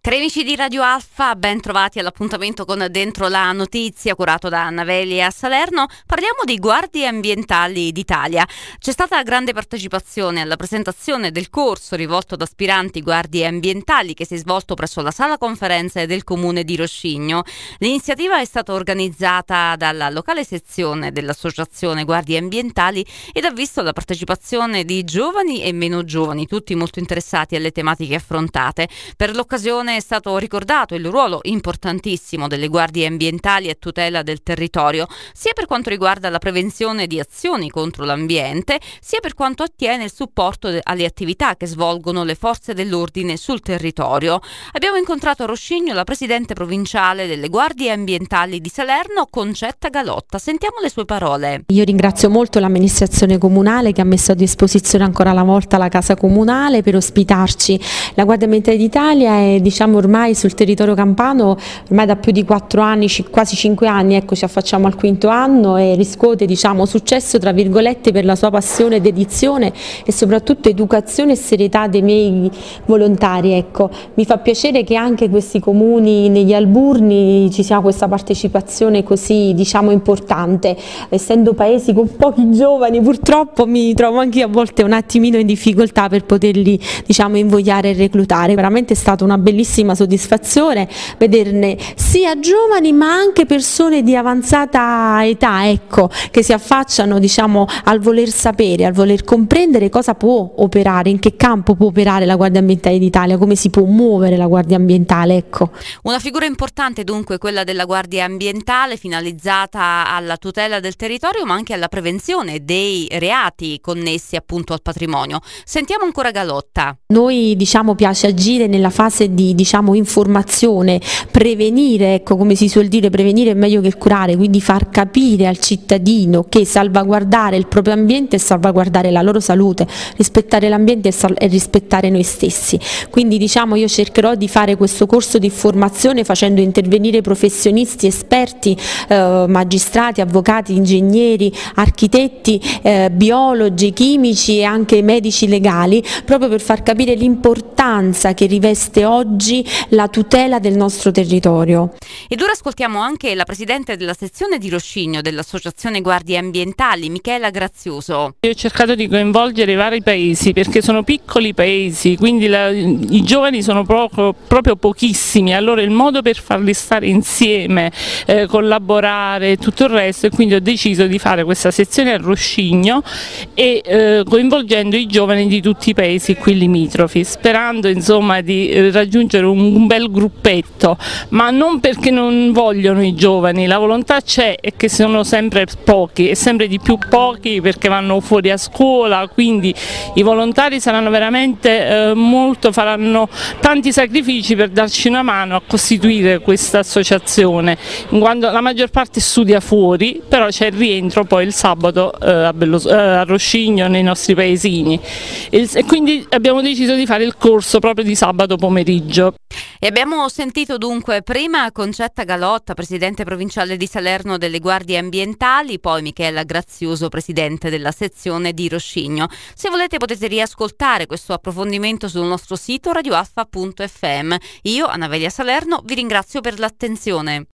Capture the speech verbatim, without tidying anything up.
Cari amici di Radio Alfa, ben trovati all'appuntamento con Dentro la Notizia, curato da Annavelia Salerno. Parliamo di guardie ambientali d'Italia. C'è stata grande partecipazione alla presentazione del corso rivolto ad aspiranti guardie ambientali che si è svolto presso la sala conferenze del comune di Roscigno. L'iniziativa è stata organizzata dalla locale sezione dell'associazione Guardie Ambientali ed ha visto la partecipazione di giovani e meno giovani, tutti molto interessati alle tematiche affrontate. Per l'occasione è stato ricordato il ruolo importantissimo delle guardie ambientali a tutela del territorio, sia per quanto riguarda la prevenzione di azioni contro l'ambiente, sia per quanto attiene il supporto de- alle attività che svolgono le forze dell'ordine sul territorio. Abbiamo incontrato a Roscigno la presidente provinciale delle guardie ambientali di Salerno, Concetta Galotta. Sentiamo le sue parole. Io ringrazio molto l'amministrazione comunale che ha messo a disposizione ancora una volta la casa comunale per ospitarci. La Guardia Ambientale d'Italia è, diciamo, ormai sul territorio campano ormai da più di quattro anni, quasi cinque anni, ecco, ci affacciamo al quinto anno e riscuote, diciamo, successo tra virgolette per la sua passione, dedizione e soprattutto educazione e serietà dei miei volontari. Ecco, mi fa piacere che anche questi comuni negli alburni ci sia questa partecipazione così, diciamo, importante. Essendo paesi con pochi giovani, purtroppo mi trovo anche a volte un attimino in difficoltà per poterli, diciamo, invogliare e reclutare. Veramente è stata una bellissima soddisfazione vederne sia giovani ma anche persone di avanzata età, ecco, che si affacciano, diciamo, al voler sapere, al voler comprendere cosa può operare, in che campo può operare la Guardia Ambientale d'Italia, come si può muovere la Guardia Ambientale, ecco. Una figura importante dunque quella della Guardia Ambientale, finalizzata alla tutela del territorio ma anche alla prevenzione dei reati connessi appunto al patrimonio. Sentiamo ancora Galotta. Noi, diciamo, piace agire nella fase di, diciamo, informazione, prevenire, ecco, come si suol dire, prevenire è meglio che curare, quindi far capire al cittadino che salvaguardare il proprio ambiente è salvaguardare la loro salute, rispettare l'ambiente è rispettare noi stessi. Quindi, diciamo, io cercherò di fare questo corso di formazione facendo intervenire professionisti, esperti, eh, magistrati, avvocati, ingegneri, architetti, eh, biologi, chimici e anche medici legali, proprio per far capire l'importanza che riveste oggi la tutela del nostro territorio. Ed ora ascoltiamo anche la presidente della sezione di Roscigno dell'associazione Guardie Ambientali, Michela Grazioso. Io ho cercato di coinvolgere i vari paesi perché sono piccoli paesi, quindi la, i giovani sono proprio, proprio pochissimi, allora il modo per farli stare insieme, eh, collaborare e tutto il resto, e quindi ho deciso di fare questa sezione a Roscigno e eh, coinvolgendo i giovani di tutti i paesi qui limitrofi, sperando insomma di eh, raggiungere un, un bel gruppetto, ma non perché non vogliono i giovani, la volontà c'è e che sono sempre pochi e sempre di più pochi perché vanno fuori a scuola, quindi i volontari saranno veramente eh, molto, faranno tanti sacrifici per darci una mano a costituire questa associazione, in quanto la maggior parte studia fuori, però c'è il rientro poi il sabato eh, a, Bello, eh, a Roscigno nei nostri paesini e, e quindi abbiamo deciso di fare il corso proprio di sabato pomeriggio. E abbiamo sentito dunque prima Concetta Galotta, presidente provinciale di Salerno delle Guardie Ambientali, poi Michela Grazioso, presidente della sezione di Roscigno. Se volete potete riascoltare questo approfondimento sul nostro sito radioalfa punto effe emme. Io, Annavelia Salerno, vi ringrazio per l'attenzione.